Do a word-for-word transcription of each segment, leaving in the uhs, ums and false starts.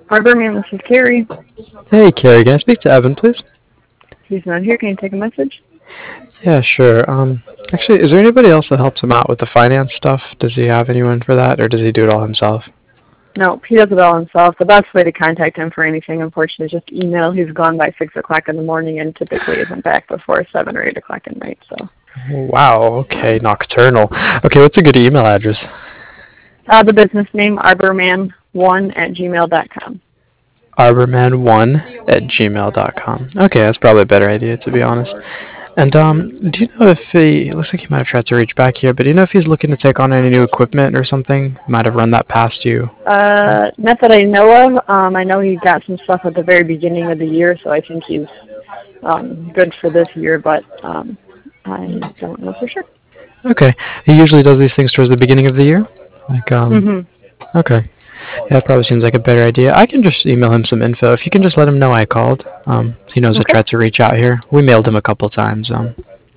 Harborman, this is Carrie. Hey, Carrie, can I speak to Evan, please? He's not here. Can you take a message? Yeah, sure. Um, actually, is there anybody else that helps him out with the finance stuff? Does he have anyone for that, or does he do it all himself? No, he does it all himself. The best way to contact him for anything, unfortunately, is just email. He's gone by six o'clock in the morning and typically isn't back before seven or eight o'clock at night. So, Wow, okay, nocturnal. Okay, what's a good email address? uh, the business name arborman one at gmail dot com. arborman one at gmail dot com. Okay, that's probably a better idea, to be honest. And um, do you know if he, it looks like he might have tried to reach back here, but do you know if he's looking to take on any new equipment or something? Might have run that past you. Uh, not that I know of. Um, I know he got some stuff at the very beginning of the year, so I think he's um, good for this year, but um, I don't know for sure. Okay, he usually does these things towards the beginning of the year? Like, um, Mm-hmm. okay. Yeah, that probably seems like a better idea. I can just email him some info. If you can just let him know I called. Um, he knows I Okay. tried to reach out here. We mailed him a couple times. Um,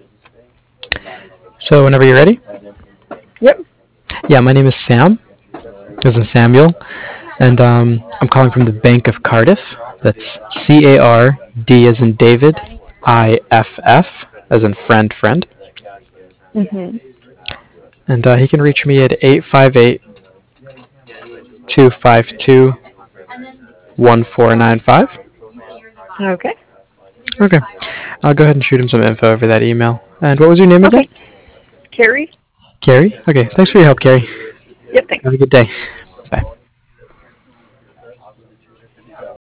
so whenever you're ready. Yep. Yeah, my name is Sam, as in Samuel, and um, I'm calling from the Bank of Cardiff. That's C A R D as in David, I F F as in friend friend. Mm-hmm. And uh, he can reach me at eight five eight, two five two, one four nine five. Okay. Okay. I'll go ahead and shoot him some info over that email. And what was your name again? Okay. Carrie? Carrie? Okay, thanks for your help, Carrie. Yep, thanks. Have a good day. Bye.